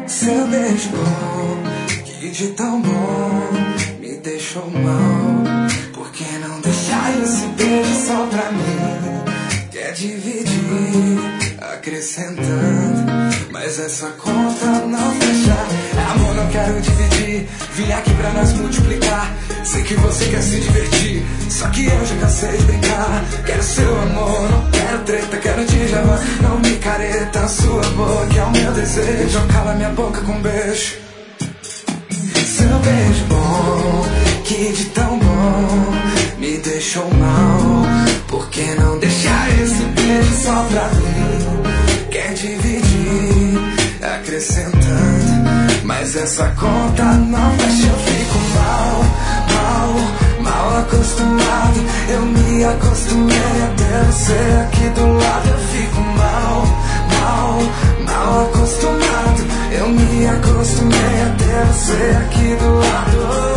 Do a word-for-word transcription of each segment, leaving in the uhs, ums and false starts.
Seu beijo bom, que de tão bom me deixou mal. Por que não deixar esse beijo só pra mim? Quer dividir, acrescentando, mas essa conta não fecha. Amor, não quero dividir, vim aqui pra nós multiplicar. Sei que você quer se divertir, só que eu já cansei de brincar. Quero seu amor, não quero treta, quero Djavan. Não me careta, sua boca é o meu desejo. Então cala minha boca com um beijo. Seu beijo bom, que de tão bom me deixou mal. Por que não deixar esse beijo só pra mim? Quer dividir, acrescentando, mas essa conta não fecha. Eu fico mal, mal, mal acostumado. Eu me acostumei a ter você aqui do lado. Eu fico mal, mal, mal acostumado. Eu me acostumei a ter você aqui do lado.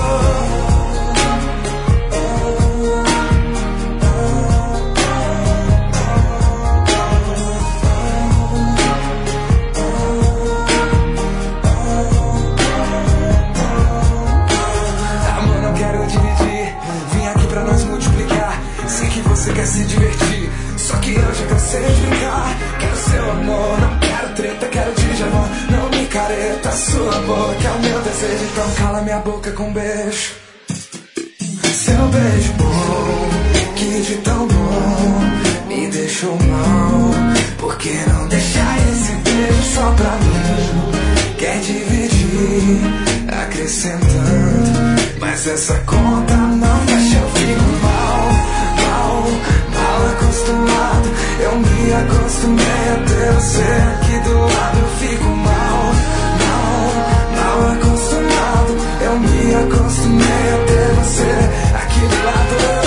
Você quer se divertir, só que eu já cansei de brincar. Quero seu amor, não quero treta, quero Djavan. Não me careta, sua boca é o meu desejo. Então cala minha boca com um beijo. Seu beijo bom, que de tão bom me deixou mal. Por que não deixar esse beijo só pra mim? Quer dividir, acrescentando, mas essa conta não fecha. Eu fico mal, mal acostumado. Eu me acostumei a ter você aqui do lado. Eu fico mal, mal, mal acostumado. Eu me acostumei a ter você aqui do lado.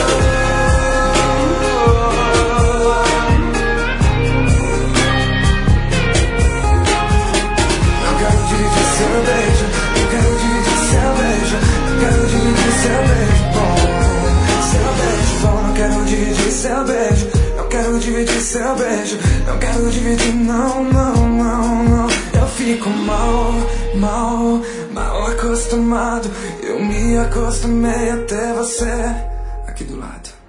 Não quero dividir seu beijo, não quero dividir seu beijo, não quero dividir seu beijo bom. Seu beijo bom, não quero dividir seu beijo, não quero dividir seu beijo, não quero dividir, não, não, não, não. Eu fico mal, mal, mal acostumado. Eu me acostumei a ter você aqui do lado.